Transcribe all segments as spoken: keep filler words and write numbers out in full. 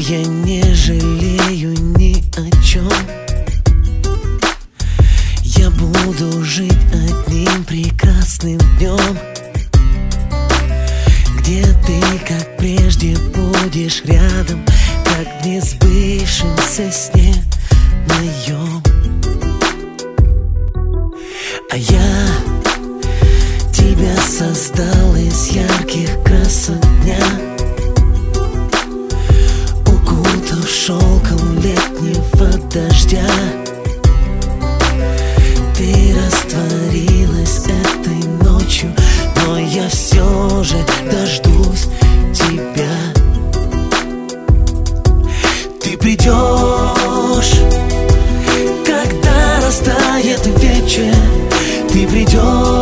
я не жалею ни о чем. Я буду жить одним прекрасным днем, где ты, как прежде, будешь рядом, как в несбывшемся сне моем. А я тебя создал из ярких красок дня, укутав шелком летнего дождя. Ты растворилась этой ночью, но я все же дождусь тебя. Ты придешь, когда растает вечер. Ты придешь,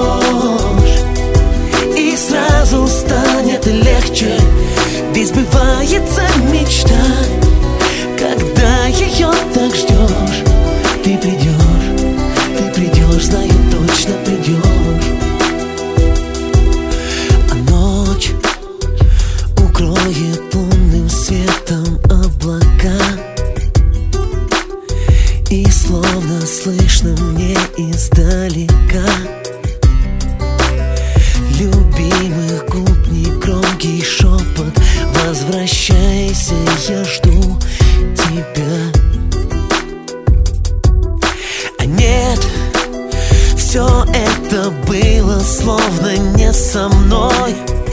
и сразу станет легче. Ведь сбывается мечта, когда ее так ждешь. Ты придешь, ты придешь, знаю точно придешь. А ночь укроет лунным светом облака, и словно слышно мне издалека любимых губ негромкий шепот: возвращайся, я жду тебя. А нет, все это было словно не со мной.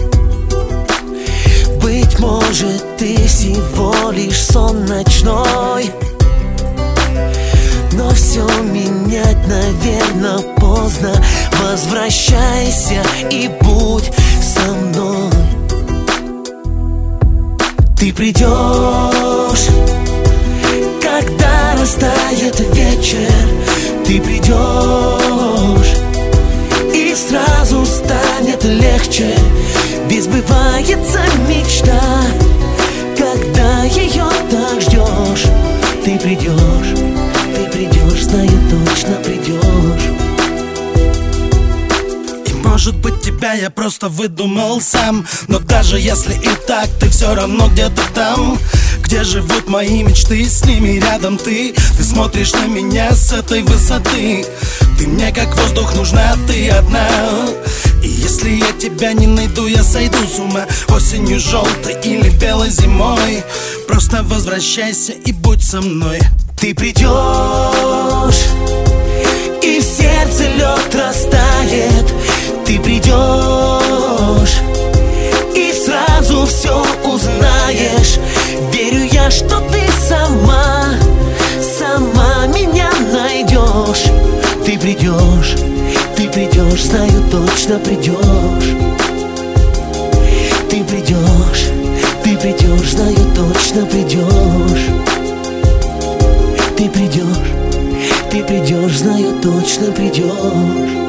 Быть может, ты всего лишь сон ночной. Но все менять, наверное, поздно. Возвращайся и будь со мной. Ты придешь, когда растает вечер. Ты придешь, и сразу станет легче. Ведь сбывается мечта, когда ее так ждешь. Ты придешь, ты придешь, знаю точно придешь. И может быть тебя я просто выдумал сам, но даже если и так, ты все равно где-то там, где живут мои мечты, с ними рядом ты. Ты смотришь на меня с этой высоты. Ты мне как воздух нужна, ты одна. И если я тебя не найду, я сойду с ума. Осенью желтой или белой зимой. Просто возвращайся и будь со мной. Ты придешь, и в сердце лед растает. Ты придешь, и сразу все узнаешь. Верю я, что ты сама, сама меня найдешь. Ты придешь, ты придешь, знаю точно придешь. Ты придешь, ты придешь, знаю точно придешь. Ты придешь, ты придешь, знаю точно придешь.